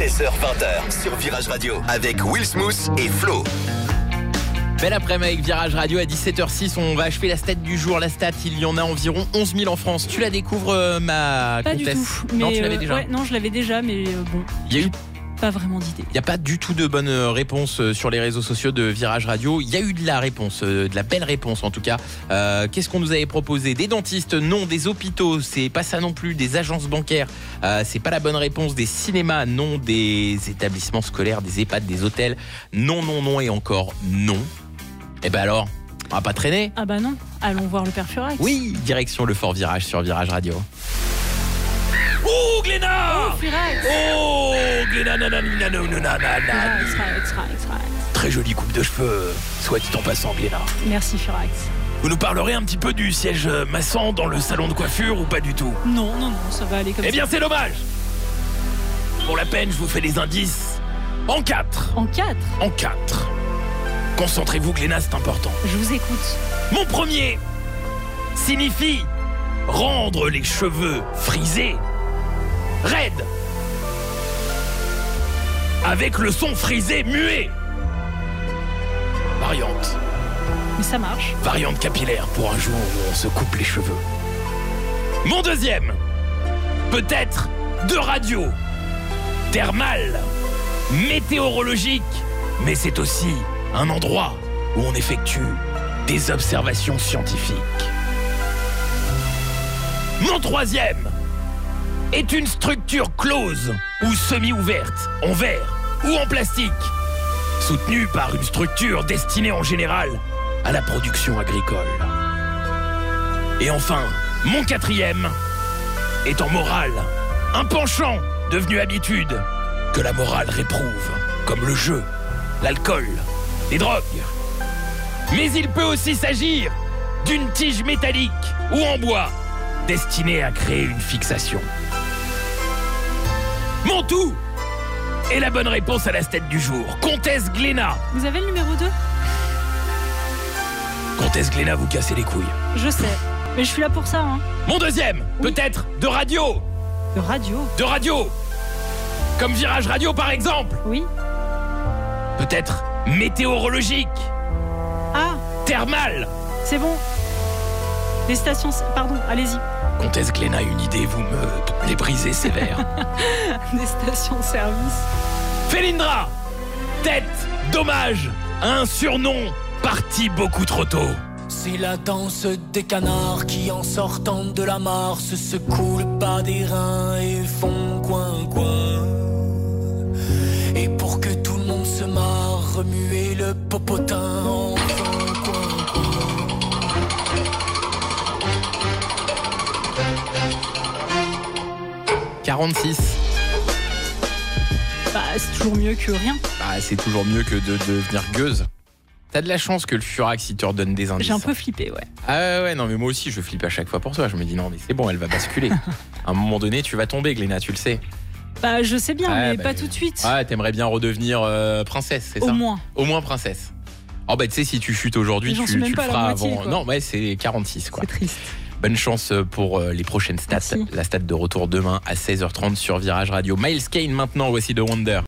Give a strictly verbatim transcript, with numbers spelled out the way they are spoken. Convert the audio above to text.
seize heures vingt sur Virage Radio avec Will Smooth et Flo. Belle après-midi avec Virage Radio à dix-sept heures six. On va achever la stat du jour. La stat, il y en a environ onze mille en France. Tu la découvres, euh, ma Pas comtesse? du tout. Non, Mais tu l'avais euh, déjà. ouais, non, je l'avais déjà, mais euh, bon. Il y a eu Pas vraiment d'idée. Il n'y a pas du tout de bonnes réponses sur les réseaux sociaux de Virage Radio. Il y a eu de la réponse, de la belle réponse en tout cas. Euh, qu'est-ce qu'on nous avait proposé? Des dentistes? Non. Des hôpitaux? C'est pas ça non plus. Des agences bancaires? euh, C'est pas la bonne réponse. Des cinémas? Non. Des établissements scolaires? Des EHPAD? Des hôtels? Non, non, non et encore non. Et ben alors, on va pas traîner? Ah bah non, allons voir le père Furax. Oui, direction le Fort Virage sur Virage Radio. Oh, Glénat! Oh, Furax. Oh, Glénat, nanana, nanana, nanana. Extra, extra, extra. Très jolie coupe de cheveux, soit dit en passant, Glénat. Merci Furax. Vous nous parlerez un petit peu du siège massant dans le salon de coiffure ou pas du tout? Non, non, non, ça va aller comme Eh ça. bien, c'est dommage. Pour la peine, je vous fais des indices en quatre. En quatre? En quatre. Concentrez-vous, Glénat, c'est important. Je vous écoute. Mon premier signifie rendre les cheveux frisés raides avec le son frisé muet. Variante. Mais ça marche. Variante capillaire pour un jour où on se coupe les cheveux. Mon deuxième, peut-être de radio, thermale, météorologique, mais c'est aussi un endroit où on effectue des observations scientifiques. Mon troisième est une structure close ou semi-ouverte, en verre ou en plastique, soutenue par une structure destinée en général à la production agricole. Et enfin, mon quatrième est en morale, un penchant devenu habitude que la morale réprouve, comme le jeu, l'alcool, les drogues. Mais il peut aussi s'agir d'une tige métallique ou en bois destinée à créer une fixation. Mon tout est la bonne réponse à la stat du jour. Comtesse Glénat. Vous avez le numéro deux? Comtesse Glénat, vous cassez les couilles. Je sais. Mais je suis là pour ça, hein. Mon deuxième, Oui. peut-être de radio. De radio? De radio. Comme Virage Radio, par exemple. Oui. Peut-être météorologique. Ah, Thermale. c'est bon. Les stations... Pardon, allez-y. Comtesse Glénat, une idée, vous me les brisez sévère. Des stations-service. Félindra. Tête d'hommage à un surnom parti beaucoup trop tôt. C'est la danse des canards qui, en sortant de la mare, se secouent le bas des reins et font coin coin. Et pour que tout le monde se marre, remuer le popotin en faisant coin coin. quarante-six. Bah, c'est toujours mieux que rien. Bah, c'est toujours mieux que de devenir gueuse. T'as de la chance que le Furax, il te redonne des indices. J'ai un peu flippé, ouais. Ah ouais, non, mais moi aussi, je flippe à chaque fois pour toi. Je me dis, non, mais c'est bon, elle va basculer. À un moment donné, tu vas tomber, Glénat, tu le sais. Bah, je sais bien, Ouais, mais bah, pas tout de suite. Ah, t'aimerais bien redevenir euh, princesse, c'est Au ça? moins. Au moins princesse. Oh, bah, tu sais, si tu chutes aujourd'hui, Mais j'en tu, suis même tu le pas à la feras moitié, avant. quoi. Non, ouais, c'est quarante-six, quoi. C'est triste. Bonne chance pour euh, les prochaines stats. Merci. La stat de retour demain à seize heures trente sur Virage Radio. Miles Kane maintenant, voici The Wonder.